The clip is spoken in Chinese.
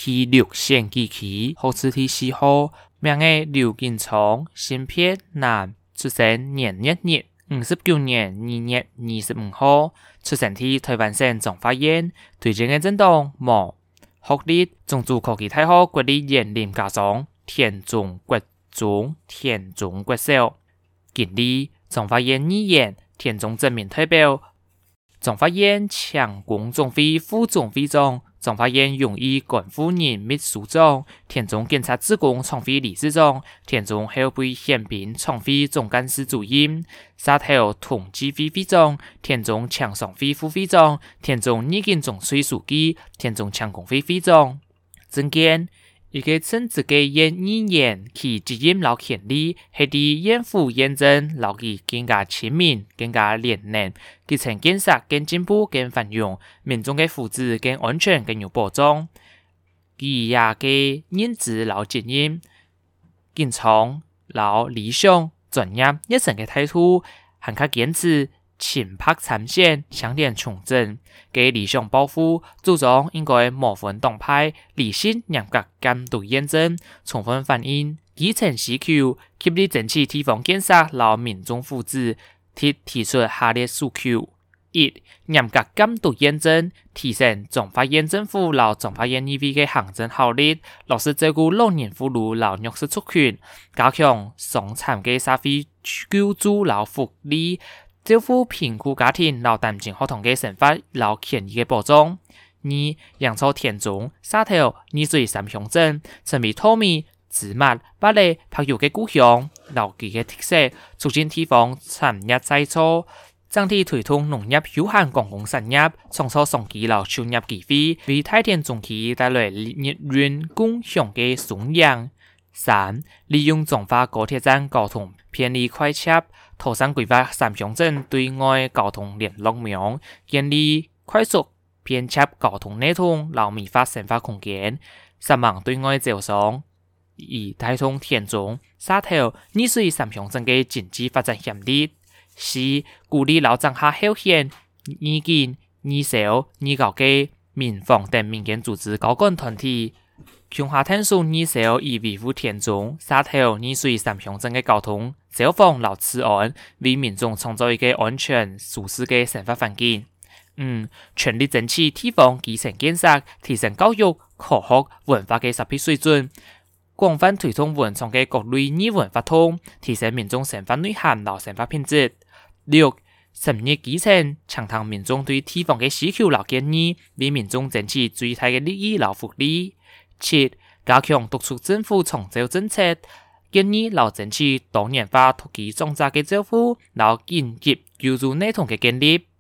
第6线机器，好似第4号，名嘅劉建聰，新撇男，出生年1月59年2月25號，出生喺台灣省彰化縣，推薦嘅政黨無，學歷中州科技大學國立園林加上田中國中、田中國小，經歷彰化縣議員、田中正面代表，彰化縣強工總會副總會長。彰化縣榮譽幹婦人秘書長、田中警察職工創會理事長、田中後備憲兵創會總幹事主任、沙頭統計會會長、田中強商會副會長、田中二警總會書記、田中強工會會長。政見一個稱自己縣議員其責任老權利，係啲縣府驗證老其更加親民、更加廉能，基層建設更進步、更繁榮，民眾嘅福祉更安全、更有保障。佢也嘅認知老責任、堅強老理想、專業熱忱嘅態度，還較堅持親拍參選、搶點從政，嘅理想抱負，主張應該無分黨派、理性嚴格監督驗證，充分反映基層需求，協力爭取地方建設和民眾福祉，提出下列訴求： 1. 嚴格監督驗證，提升彰化縣政府和彰化縣議會嘅行政效率，落實照顧老年婦孺和弱勢族群，加強傷殘嘅社會救助和福利，照顧貧苦家庭和單親學童嘅生活和權益嘅保障。2. 營造田中、沙頭、二水三鄉鎮成為稻米、芝麻、芭樂、柏油嘅故鄉，勞技嘅特色，促進地方產業再造，整體推動農業有限公共產業，創造雙機和就業機會，為大田中期帶來利潤共享嘅雙贏。3. 利用彰化高鐵站交通便利快捷，妥善規劃三鄉鎮對外交通聯絡網，建立快速便捷交通系統，和美化生活空間，希望對外招商，以帶動田中、沙頭、二水三鄉鎮嘅經濟發展潛力。4. 鼓勵老長下後賢、二警、二小、二高嘅民防等民間組織高幹團體，強化探索二小以維護田中、沙頭、二水三鄉鎮嘅交通、消防和治安，為民眾創造一個安全舒適嘅生活環境。5. 全力爭取地方基層建設，提升教育、科學、文化嘅設備水準，廣泛推動文創嘅各類語文發通，提升民眾生活內涵和生活品質。6. 深入基層，暢談民眾對地方嘅需求和建議，為民眾爭取最大嘅利益和福利。7. 加強督促政府創造政策，建議和爭取多元化土地種植嘅照顧，和緊急救助系統嘅建立。